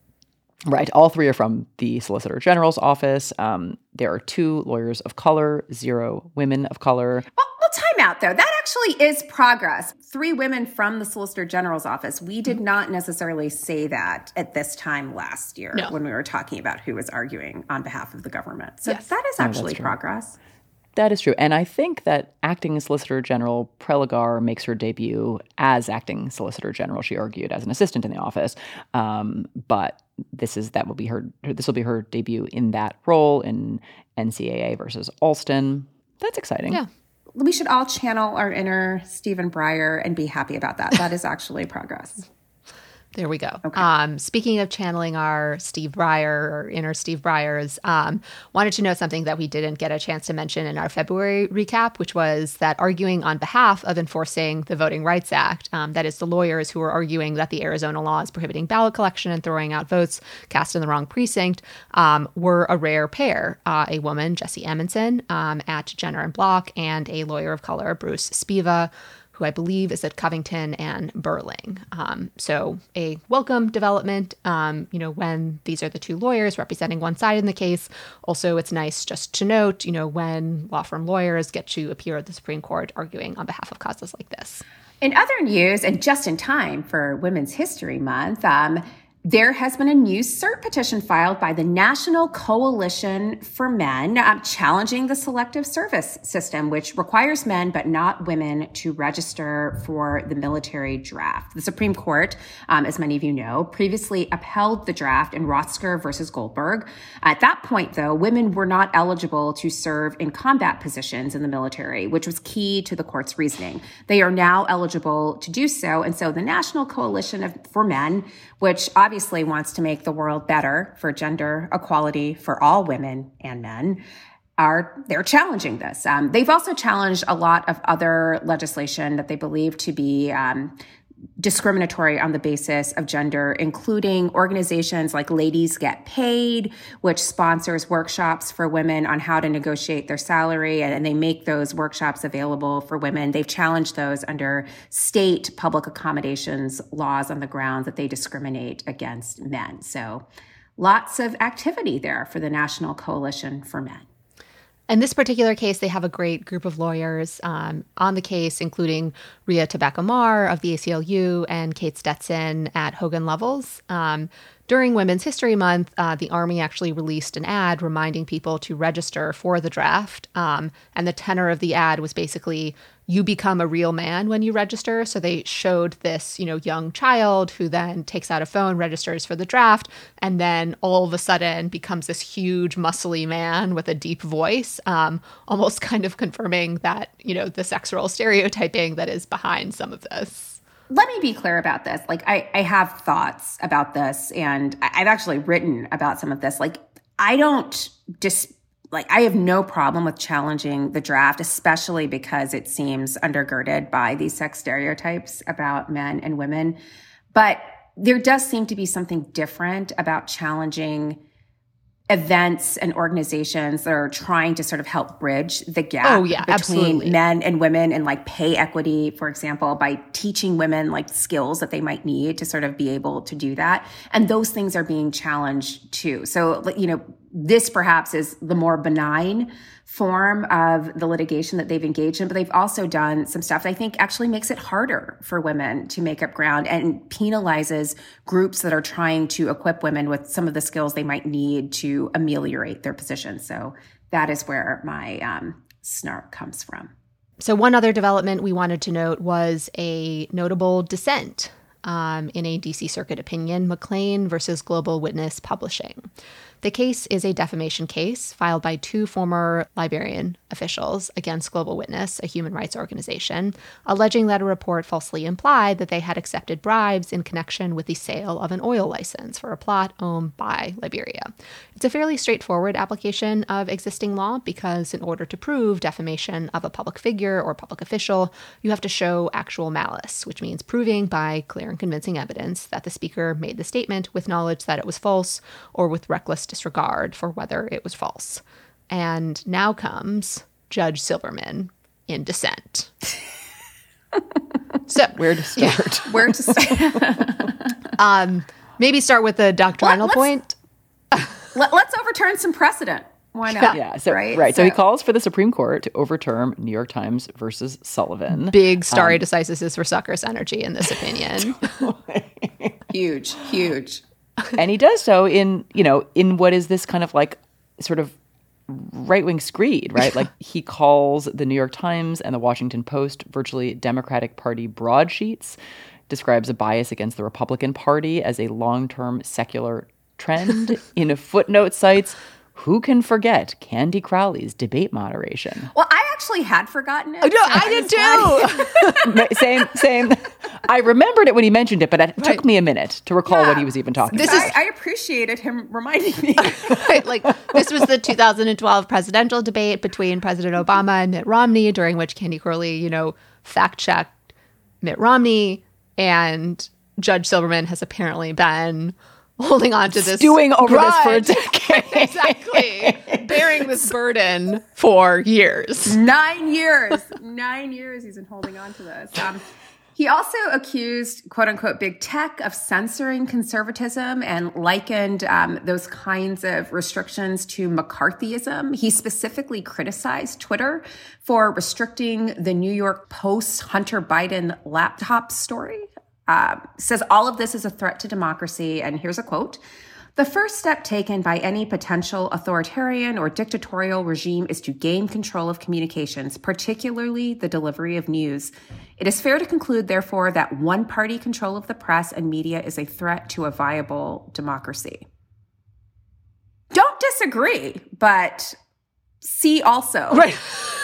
Right. All three are from the Solicitor General's office. Um, there are two lawyers of color, zero women of color. Well, well, time out, though. That actually is progress. Three women from the Solicitor General's office. We did not necessarily say that at this time last year no. when we were talking about who was arguing on behalf of the government. So yes. that is actually oh, progress. That is true. And I think that acting Solicitor General Preligar makes her debut as acting Solicitor General. She argued as an assistant in the office. Um, but this is that will be her this will be her debut in that role in N C A A versus Alston. That's exciting. Yeah. We should all channel our inner Stephen Breyer and be happy about that. That is actually progress. There we go. Okay. Um, speaking of channeling our Steve Breyer or inner Steve Breyers, um, wanted to note something that we didn't get a chance to mention in our February recap, which was that arguing on behalf of enforcing the Voting Rights Act, um, that is the lawyers who are arguing that the Arizona laws prohibiting ballot collection and throwing out votes cast in the wrong precinct, um, were a rare pair. Uh, a woman, Jessie Amundsen, um, at Jenner and Block, and a lawyer of color, Bruce Spiva, who I believe is at Covington and Burling. Um, so a welcome development, um, you know, when these are the two lawyers representing one side in the case. Also, it's nice just to note, you know, when law firm lawyers get to appear at the Supreme Court arguing on behalf of causes like this. In other news, and just in time for Women's History Month, um, there has been a new cert petition filed by the National Coalition for Men um, challenging the selective service system, which requires men but not women to register for the military draft. The Supreme Court, um, as many of you know, previously upheld the draft in Rosker versus Goldberg. At that point, though, women were not eligible to serve in combat positions in the military, which was key to the court's reasoning. They are now eligible to do so. And so the National Coalition of, for Men, which obviously obviously wants to make the world better for gender equality for all women and men, are they're challenging this. Um, they've also challenged a lot of other legislation that they believe to be um, discriminatory on the basis of gender, including organizations like Ladies Get Paid, which sponsors workshops for women on how to negotiate their salary, and, and they make those workshops available for women. They've challenged those under state public accommodations laws on the grounds that they discriminate against men. So lots of activity there for the National Coalition for Men. In this particular case, they have a great group of lawyers um, on the case, including Ria Tabak-Amar of the A C L U and Kate Stetson at Hogan Lovells. Um, during Women's History Month, uh, the Army actually released an ad reminding people to register for the draft. Um, and the tenor of the ad was basically, you become a real man when you register. So they showed this, you know, young child who then takes out a phone, registers for the draft, and then all of a sudden becomes this huge, muscly man with a deep voice, um, almost kind of confirming that, you know, the sex role stereotyping that is behind some of this. Let me be clear about this. Like, I, I have thoughts about this, and I've actually written about some of this. Like, I don't just, like, I have no problem with challenging the draft, especially because it seems undergirded by these sex stereotypes about men and women. But there does seem to be something different about challenging events and organizations that are trying to sort of help bridge the gap oh, yeah, between absolutely. men and women, and like pay equity, for example, by teaching women like skills that they might need to sort of be able to do that. And those things are being challenged too. So, you know, this perhaps is the more benign form of the litigation that they've engaged in, but they've also done some stuff that I think actually makes it harder for women to make up ground and penalizes groups that are trying to equip women with some of the skills they might need to ameliorate their position. So that is where my um, snark comes from. So one other development we wanted to note was a notable dissent um, in a D C Circuit opinion, McLean versus Global Witness Publishing. The case is a defamation case filed by two former Liberian officials against Global Witness, a human rights organization, alleging that a report falsely implied that they had accepted bribes in connection with the sale of an oil license for a plot owned by Liberia. It's a fairly straightforward application of existing law because in order to prove defamation of a public figure or public official, you have to show actual malice, which means proving by clear and convincing evidence that the speaker made the statement with knowledge that it was false or with reckless disregard for whether it was false. And now comes Judge Silverman in dissent. So where to start? Yeah, where to start? um, maybe start with the doctrinal Let, point. Let, let's overturn some precedent. Why not? Yeah. So right. right. So, so he calls for the Supreme Court to overturn New York Times versus Sullivan. Big stare um, decisis for suckers energy in this opinion. Huge, huge. And he does so in, you know, in what is this kind of like sort of right-wing screed, right? Like he calls the New York Times and the Washington Post virtually Democratic Party broadsheets, describes a bias against the Republican Party as a long-term secular trend. In a footnote cites, who can forget Candy Crowley's debate moderation? Well, I actually had forgotten it. Oh, no, I, I did too. same, same. I remembered it when he mentioned it, but it right. took me a minute to recall yeah. what he was even talking this about. Is, I, I appreciated him reminding me. Right, like this was the two thousand twelve presidential debate between President Obama and Mitt Romney, during which Candy Crowley, you know, fact-checked Mitt Romney, and Judge Silberman has apparently been holding on to this stewing over grudge. this for a decade. Exactly. Bearing this burden for years. Nine years. Nine years he's been holding on to this. Um, he also accused, quote unquote, big tech of censoring conservatism and likened um, those kinds of restrictions to McCarthyism. He specifically criticized Twitter for restricting the New York Post Hunter Biden laptop story. Uh, says all of this is a threat to democracy. And here's a quote. The first step taken by any potential authoritarian or dictatorial regime is to gain control of communications, particularly the delivery of news. It is fair to conclude, therefore, that one-party control of the press and media is a threat to a viable democracy. Don't disagree, but see also. Right.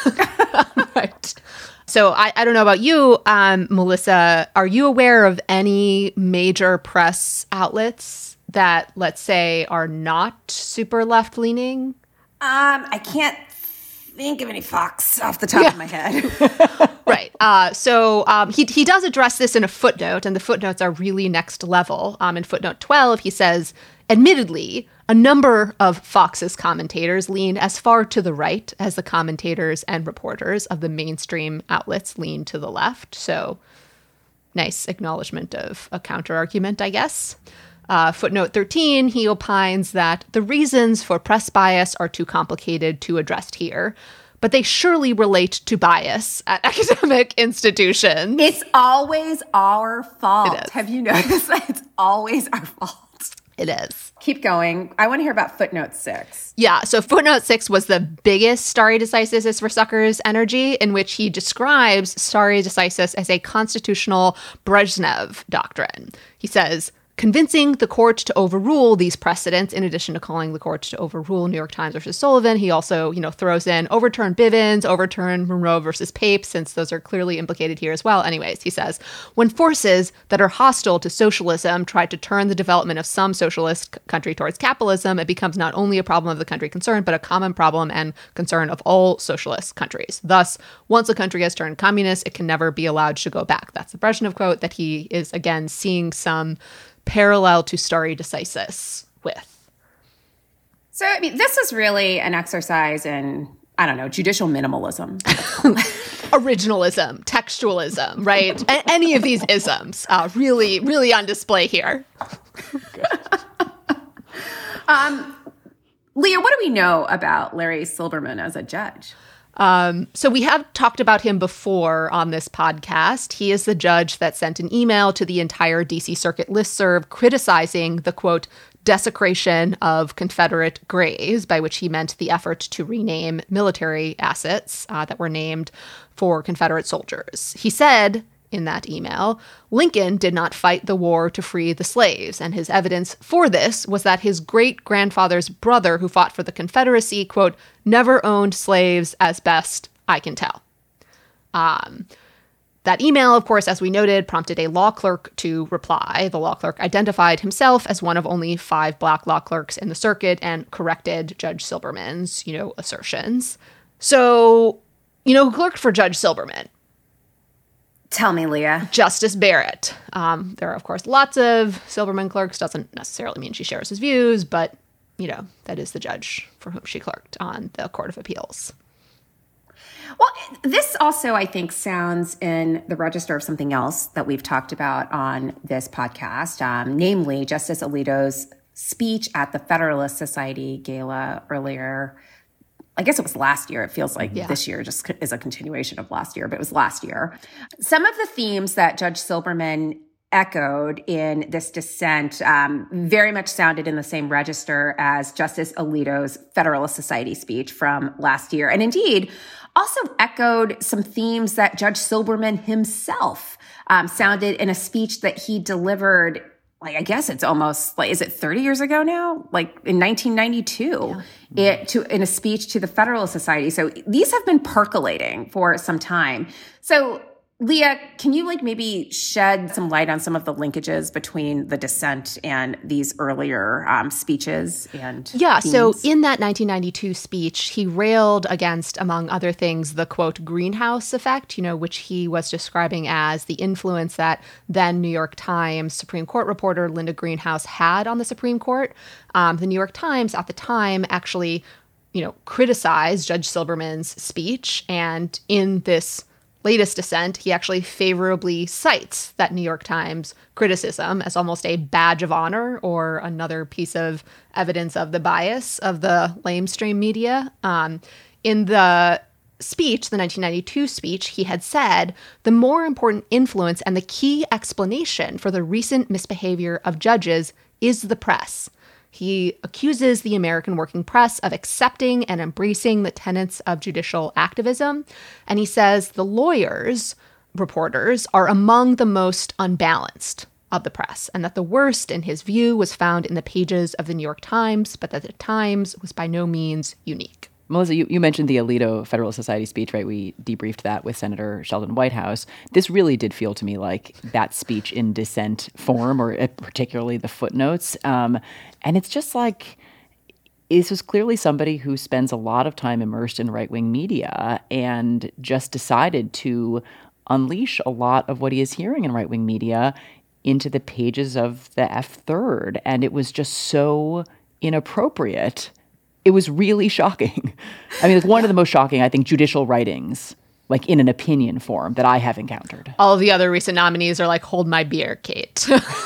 Right. So I, I don't know about you, um, Melissa. Are you aware of any major press outlets that, let's say, are not super left-leaning? Um, I can't think of any Fox off the top yeah. of my head. Right. Uh, so um, he he does address this in a footnote, and the footnotes are really next level. Um, in footnote twelve, he says, admittedly, a number of Fox's commentators lean as far to the right as the commentators and reporters of the mainstream outlets lean to the left. So nice acknowledgement of a counter-argument, I guess. Uh, footnote thirteen, he opines that the reasons for press bias are too complicated to address here, but they surely relate to bias at academic institutions. It's always our fault. It is. Have you noticed that? It's always our fault. It is. Keep going. I want to hear about footnote six. Yeah, so footnote six was the biggest stare decisis for suckers energy, in which he describes stare decisis as a constitutional Brezhnev doctrine. He says, convincing the court to overrule these precedents, in addition to calling the court to overrule New York Times versus Sullivan, he also, you know, throws in overturn Bivens, overturn Monroe versus Pape, since those are clearly implicated here as well. Anyways, he says, when forces that are hostile to socialism try to turn the development of some socialist c- country towards capitalism, it becomes not only a problem of the country concerned, but a common problem and concern of all socialist countries. Thus, once a country has turned communist, it can never be allowed to go back. That's the Brezhnev quote that he is, again, seeing some parallel to stare decisis with. So, I mean, this is really an exercise in, I don't know, judicial minimalism. Originalism, textualism, right? A- any of these isms uh, really, really on display here. um, Leah, what do we know about Larry Silberman as a judge? Um, so we have talked about him before on this podcast. He is the judge that sent an email to the entire D C Circuit listserv criticizing the, quote, desecration of Confederate graves, by which he meant the effort to rename military assets uh, that were named for Confederate soldiers. He said in that email, Lincoln did not fight the war to free the slaves, and his evidence for this was that his great-grandfather's brother, who fought for the Confederacy, quote, never owned slaves as best I can tell. Um, that email, of course, as we noted, prompted a law clerk to reply. The law clerk identified himself as one of only five black law clerks in the circuit and corrected Judge Silberman's, you know, assertions. So, you know, who clerked for Judge Silberman? Tell me, Leah. Justice Barrett. Um, there are, of course, lots of Silberman clerks. Doesn't necessarily mean she shares his views, but, you know, that is the judge for whom she clerked on the Court of Appeals. Well, This also, I think, sounds in the register of something else that we've talked about on this podcast, um, namely Justice Alito's speech at the Federalist Society Gala earlier. I guess it was last year. It feels like yeah. this year just is a continuation of last year, but it was last year. Some of the themes that Judge Silberman echoed in this dissent um, very much sounded in the same register as Justice Alito's Federalist Society speech from last year. And indeed, also echoed some themes that Judge Silberman himself um, sounded in a speech that he delivered, like, I guess it's almost, like, is it thirty years ago now? Like in nineteen ninety-two, yeah. it, to, in a speech to the Federalist Society. So these have been percolating for some time. So Leah, can you like maybe shed some light on some of the linkages between the dissent and these earlier um, speeches and Yeah, themes? So in that nineteen ninety-two speech, he railed against, among other things, the, quote, greenhouse effect, you know, which he was describing as the influence that then New York Times Supreme Court reporter Linda Greenhouse had on the Supreme Court. Um, the New York Times at the time actually, you know, criticized Judge Silberman's speech, and in this latest dissent, he actually favorably cites that New York Times criticism as almost a badge of honor or another piece of evidence of the bias of the lamestream media. Um, in the speech, the nineteen ninety-two speech, he had said, the more important influence and the key explanation for the recent misbehavior of judges is the press. He accuses the American working press of accepting and embracing the tenets of judicial activism. And he says the lawyers, reporters, are among the most unbalanced of the press, and that the worst, in his view, was found in the pages of the New York Times, but that the Times was by no means unique. Melissa, you, you mentioned the Alito Federalist Society speech, right? We debriefed that with Senator Sheldon Whitehouse. This really did feel to me like that speech in dissent form, or particularly the footnotes. Um, and it's just like, this was clearly somebody who spends a lot of time immersed in right-wing media and just decided to unleash a lot of what he is hearing in right-wing media into the pages of the F-Third. And it was just so inappropriate. It was really shocking. I mean, it's one of the most shocking, I think, judicial writings, like in an opinion form, that I have encountered. All of the other recent nominees are like, hold my beer, Kate.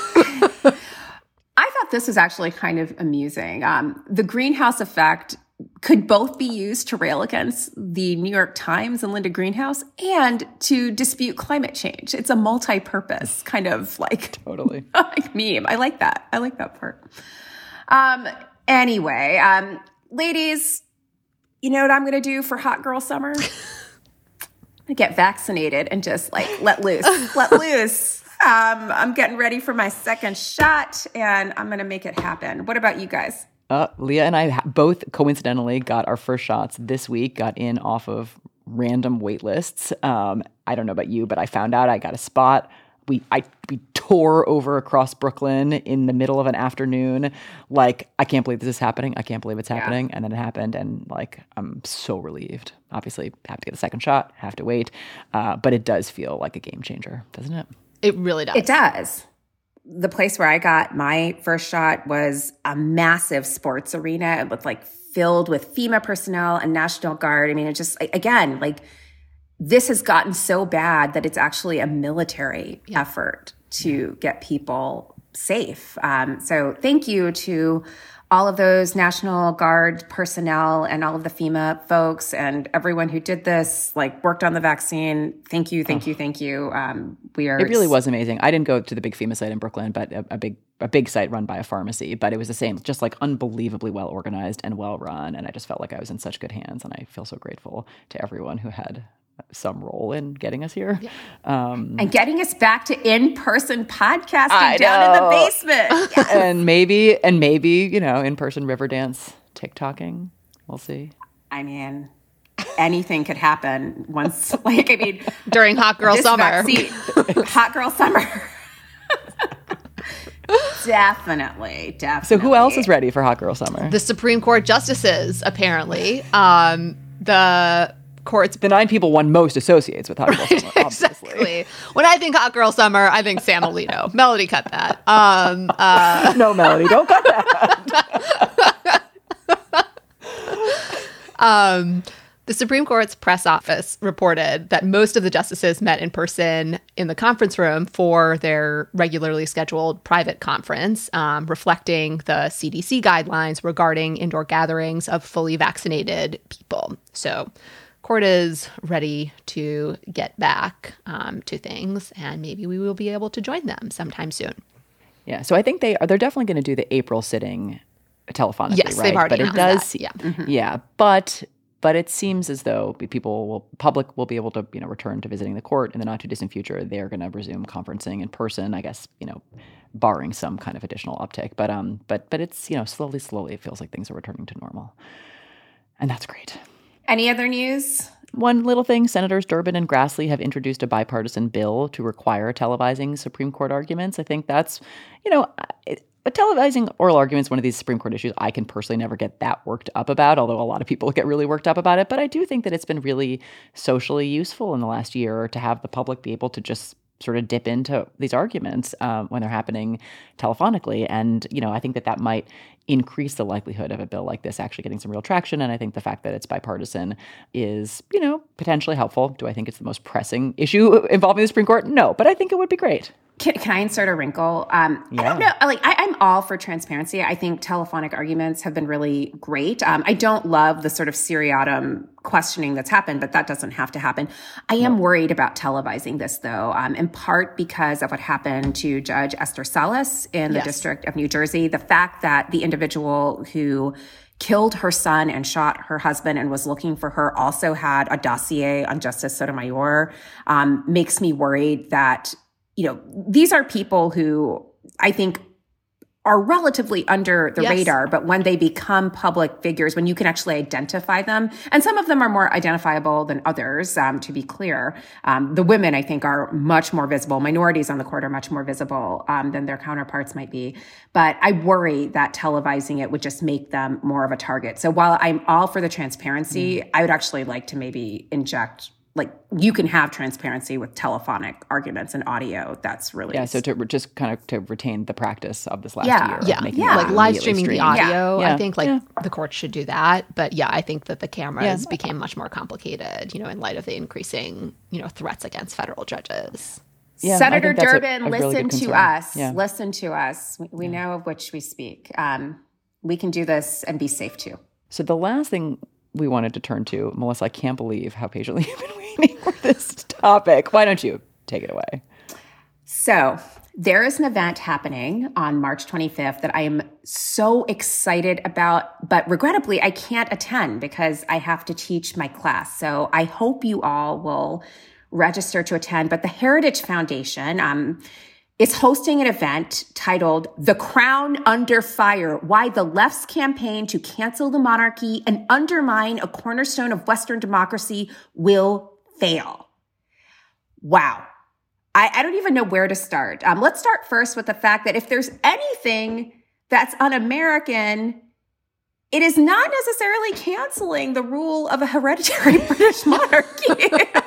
I thought this was actually kind of amusing. Um, the greenhouse effect could both be used to rail against the New York Times and Linda Greenhouse and to dispute climate change. It's a multi-purpose kind of like, totally. like meme. I like that. I like that part. Um, anyway, um, ladies, you know what I'm going to do for Hot Girl Summer? I'm going to get vaccinated and just like let loose, let loose. Um, I'm getting ready for my second shot and I'm going to make it happen. What about you guys? Uh, Leah and I ha- both coincidentally got our first shots this week, got in off of random wait lists. Um, I don't know about you, but I found out I got a spot. We I we tore over across Brooklyn in the middle of an afternoon. Like, I can't believe this is happening. I can't believe it's happening. Yeah. And then it happened. And like, I'm so relieved. Obviously, have to get a second shot, have to wait. Uh, but it does feel like a game changer, doesn't it? It really does. It does. The place where I got my first shot was a massive sports arena. It was like filled with FEMA personnel and National Guard. I mean, it just, again, like, this has gotten so bad that it's actually a military yeah. effort to get people safe. Um, so thank you to all of those National Guard personnel and all of the FEMA folks and everyone who did this, like worked on the vaccine. Thank you, thank oh. you, thank you. Um, we are. It really was amazing. I didn't go to the big FEMA site in Brooklyn, but a, a big a big site run by a pharmacy. But it was the same, just like unbelievably well organized and well run. And I just felt like I was in such good hands. And I feel so grateful to everyone who had some role in getting us here. Yeah. Um, and getting us back to in-person podcasting I down know. in the basement. Yes. And maybe, and maybe, you know, in-person river dance, TikToking. We'll see. I mean, anything could happen once, like, I mean. During Hot Girl Summer. Vaccine, Hot Girl Summer. Definitely, definitely. So who else is ready for Hot Girl Summer? The Supreme Court justices, apparently. Um, the... courts. The nine people one most associates with Hot Girl right, Summer, obviously. Exactly. When I think Hot Girl Summer, I think Sam Alito. Melody, cut that. Um, uh, no, Melody, don't cut that. um, the The Supreme Court's press office reported that most of the justices met in person in the conference room for their regularly scheduled private conference, um, reflecting the C D C guidelines regarding indoor gatherings of fully vaccinated people. So court is ready to get back um, to things, and maybe we will be able to join them sometime soon. Yeah, so I think they are, they're definitely going to do the April sitting telephonically, yes, right? They've already but it announced does, that. Yeah, mm-hmm. yeah, but but it seems as though people will, public will be able to, you know, return to visiting the court in the not too distant future. They are going to resume conferencing in person, I guess, you know, barring some kind of additional uptick. But um, but but it's, you know, slowly, slowly, it feels like things are returning to normal, and that's great. Any other news? One little thing, Senators Durbin and Grassley have introduced a bipartisan bill to require televising Supreme Court arguments. I think that's, you know, it, But televising oral arguments, one of these Supreme Court issues I can personally never get that worked up about, although a lot of people get really worked up about it. But I do think that it's been really socially useful in the last year to have the public be able to just sort of dip into these arguments um, when they're happening telephonically. And, you know, I think that that might increase the likelihood of a bill like this actually getting some real traction. And I think the fact that it's bipartisan is, you know, potentially helpful. Do I think it's the most pressing issue involving the Supreme Court? No, but I think it would be great. Can, can I insert a wrinkle? Um, yeah. I don't know. Like, I, I'm all for transparency. I think telephonic arguments have been really great. Um, I don't love the sort of seriatim questioning that's happened, but that doesn't have to happen. I am no. worried about televising this, though, um, in part because of what happened to Judge Esther Salas in the yes. District of New Jersey. The fact that the individual who killed her son and shot her husband and was looking for her also had a dossier on Justice Sotomayor um, makes me worried that, you know, these are people who I think are relatively under the yes. radar, but when they become public figures, when you can actually identify them, and some of them are more identifiable than others, um, to be clear. Um, the women, I think, are much more visible. Minorities on the court are much more visible um, than their counterparts might be. But I worry that televising it would just make them more of a target. So while I'm all for the transparency, mm. I would actually like to maybe inject like you can have transparency with telephonic arguments and audio that's released. Yeah, so to re- just kind of to retain the practice of this last yeah. year. Yeah, making yeah. it Like live streaming streamed. the audio, yeah. I think like yeah. the court should do that. But yeah, I think that the cameras yeah. became much more complicated, you know, in light of the increasing, you know, threats against federal judges. Yeah, Senator Durbin, a, a listen really to us. Yeah. Listen to us. We, we yeah. know of which we speak. Um, we can do this and be safe too. So the last thing we wanted to turn to, Melissa, I can't believe how patiently you've been waiting for this topic. Why don't you take it away? So there is an event happening on March twenty-fifth that I am so excited about, but regrettably I can't attend because I have to teach my class. So I hope you all will register to attend. But the Heritage Foundation, um, is hosting an event titled The Crown Under Fire, Why the Left's Campaign to Cancel the Monarchy and Undermine a Cornerstone of Western Democracy Will Fail. Wow. I, I don't even know where to start. Um, let's start first with the fact that if there's anything that's un-American, it is not necessarily canceling the rule of a hereditary British monarchy.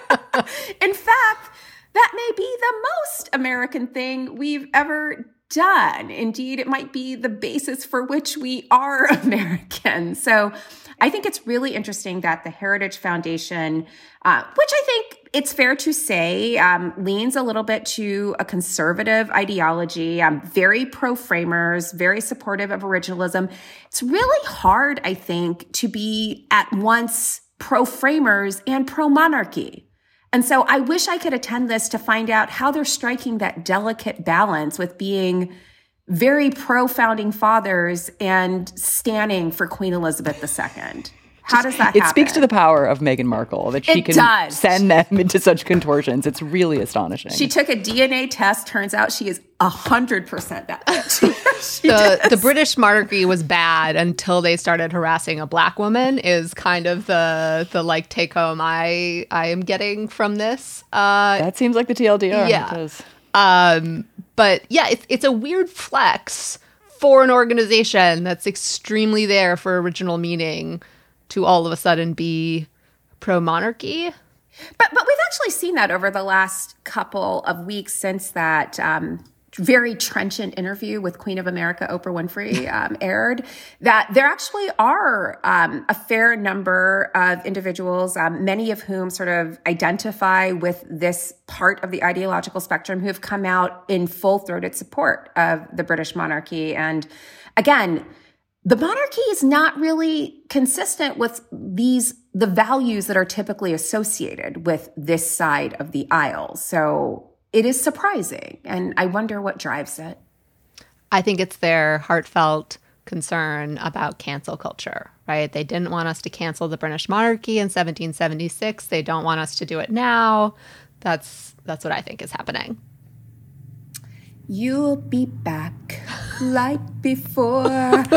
In fact, that may be the most American thing we've ever done. Indeed, it might be the basis for which we are American. So I think it's really interesting that the Heritage Foundation, uh, which I think it's fair to say um, leans a little bit to a conservative ideology, um, very pro-framers, very supportive of originalism. It's really hard, I think, to be at once pro-framers and pro-monarchy. And so I wish I could attend this to find out how they're striking that delicate balance with being very pro-founding fathers and standing for Queen Elizabeth the Second. How does that it happen? It speaks to the power of Meghan Markle that she it can does. send them into such contortions. It's really astonishing. She took a D N A test. Turns out she is one hundred percent that bitch. the, the British monarchy was bad until they started harassing a black woman is kind of the the like take home I I am getting from this. Uh, that seems like the T L D R. Yeah. Um, but yeah, it's it's a weird flex for an organization that's extremely there for original meaning to all of a sudden be pro-monarchy. But but we've actually seen that over the last couple of weeks since that um, very trenchant interview with Queen of America, Oprah Winfrey, um, aired, that there actually are um, a fair number of individuals, um, many of whom sort of identify with this part of the ideological spectrum, who have come out in full-throated support of the British monarchy. And again, the monarchy is not really consistent with these, the values that are typically associated with this side of the aisle. So it is surprising, and I wonder what drives it. I think it's their heartfelt concern about cancel culture, right? They didn't want us to cancel the British monarchy in seventeen seventy-six. They don't want us to do it now. That's that's what I think is happening. You'll be back like before.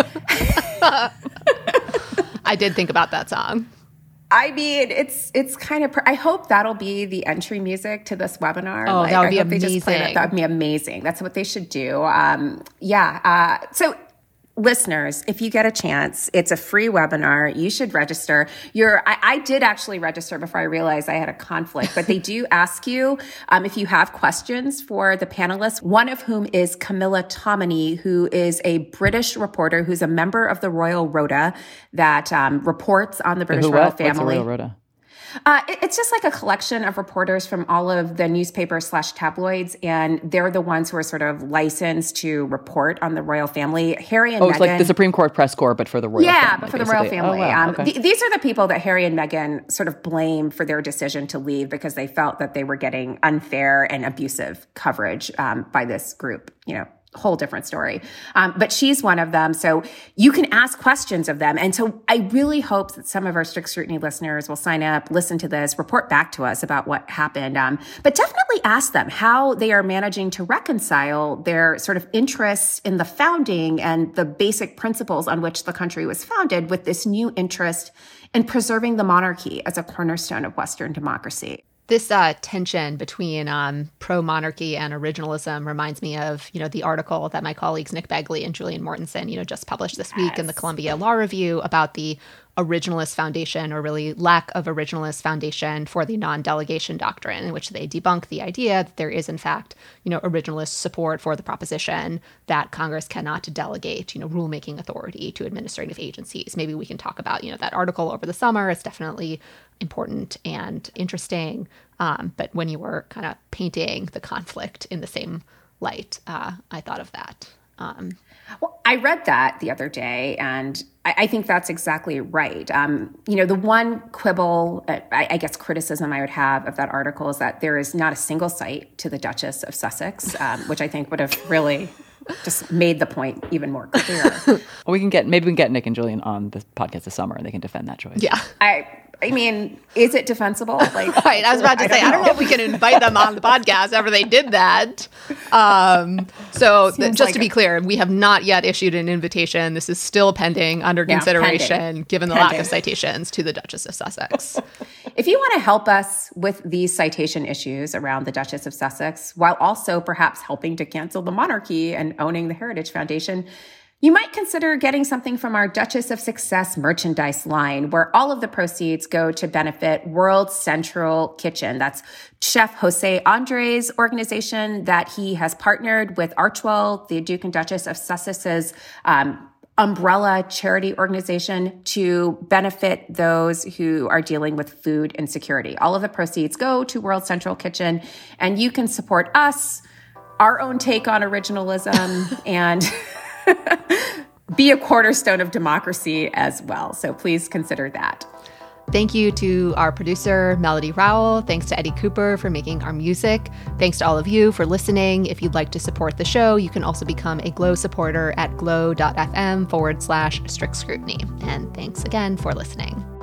I did think about that song. I mean, it's it's kind of. I hope that'll be the entry music to this webinar. Oh, like, that would I be hope amazing. They just play that. That would be amazing. That's what they should do. Um, yeah. Uh, so. Listeners, if you get a chance, it's a free webinar. You should register. You're, I, I did actually register before I realized I had a conflict, but they do ask you um, if you have questions for the panelists, one of whom is Camilla Tominey, who is a British reporter who's a member of the Royal Rota that um, reports on the British Who, royal what? family. What's the Royal Rota? Uh, it, it's just like a collection of reporters from all of the newspapers slash tabloids, and they're the ones who are sort of licensed to report on the royal family. Harry and oh, Meghan. It's like the Supreme Court press corps, but for the royal yeah, family. but for basically. the royal family. Oh, wow. um, okay. th- these are the people that Harry and Meghan sort of blame for their decision to leave because they felt that they were getting unfair and abusive coverage um, by this group, you know. Whole different story. Um, but she's one of them. So you can ask questions of them. And so I really hope that some of our Strict Scrutiny listeners will sign up, listen to this, report back to us about what happened. Um, but definitely ask them how they are managing to reconcile their sort of interests in the founding and the basic principles on which the country was founded with this new interest in preserving the monarchy as a cornerstone of Western democracy. This uh, tension between um, pro-monarchy and originalism reminds me of, you know, the article that my colleagues Nick Begley and Julian Mortensen, you know, just published this week yes. in the Columbia Law Review about the originalist foundation, or really lack of originalist foundation, for the non-delegation doctrine, in which they debunk the idea that there is, in fact, you know, originalist support for the proposition that Congress cannot delegate, you know, rulemaking authority to administrative agencies. Maybe we can talk about, you know, that article over the summer. It's definitely important and interesting. Um, but when you were kind of painting the conflict in the same light, uh, I thought of that. Um, well, I read that the other day, and I, I think that's exactly right. Um, you know, the one quibble, uh, I, I guess criticism I would have of that article is that there is not a single cite to the Duchess of Sussex, um, which I think would have really just made the point even more clear. Well, we can get, maybe we can get Nick and Julian on the podcast this summer, and they can defend that choice. Yeah. I I mean, is it defensible? Like, right, I was about to I say, I don't know if we can invite them on the podcast after they did that. Um, so th- just like to be clear, we have not yet issued an invitation. This is still pending, under yeah, consideration, pending. given the pending. lack of citations to the Duchess of Sussex. If you want to help us with these citation issues around the Duchess of Sussex, while also perhaps helping to cancel the monarchy and owning the Heritage Foundation, you might consider getting something from our Duchess of Success merchandise line, where all of the proceeds go to benefit World Central Kitchen. That's Chef Jose Andres' organization that he has partnered with Archewell, the Duke and Duchess of Sussex's um, umbrella charity organization, to benefit those who are dealing with food insecurity. All of the proceeds go to World Central Kitchen, and you can support us, our own take on originalism, and be a cornerstone of democracy as well. So please consider that. Thank you to our producer, Melody Rowell. Thanks to Eddie Cooper for making our music. Thanks to all of you for listening. If you'd like to support the show, you can also become a Glow supporter at glow.fm forward slash strict scrutiny. And thanks again for listening.